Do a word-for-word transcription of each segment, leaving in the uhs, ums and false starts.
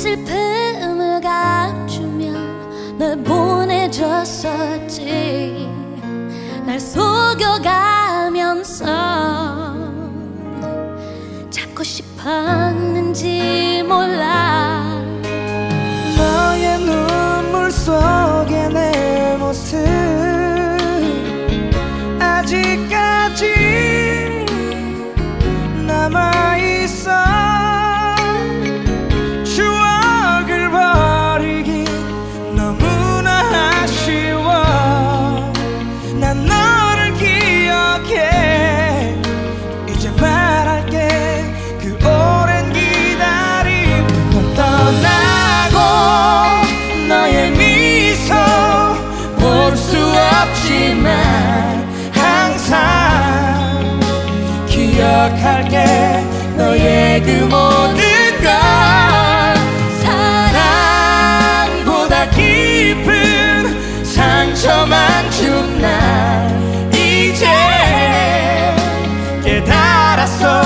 슬픔을 감추며 널 보내줬었지. 날 속여가면서 잡고 싶었는지 몰라. 너의 눈물 속에 내 모습 아직까지 남아있어. 추억을 버리기 너무나 아쉬워. 난 너를 기억해. 이제 말할게. 그 오랜 기다림. 넌 떠나고 너의 미소 볼 수 없지만 항상 기억할게. 너의 그 모든 걸. 사랑보다 깊은 상처만 준 날 이제 깨달았어.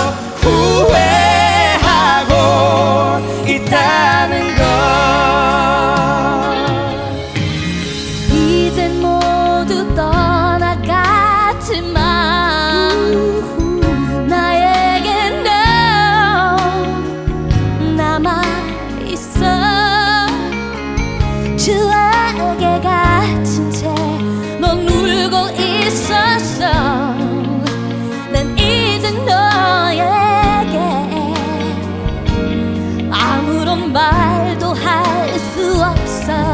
후회하고 있다는 걸. 이젠 모두 떠나갔지만 나에겐 너 남아있어. 추억에 갇힌 채 넌 울고 있었어. 난 이젠 너에게 아무런 말도 할 수 없어.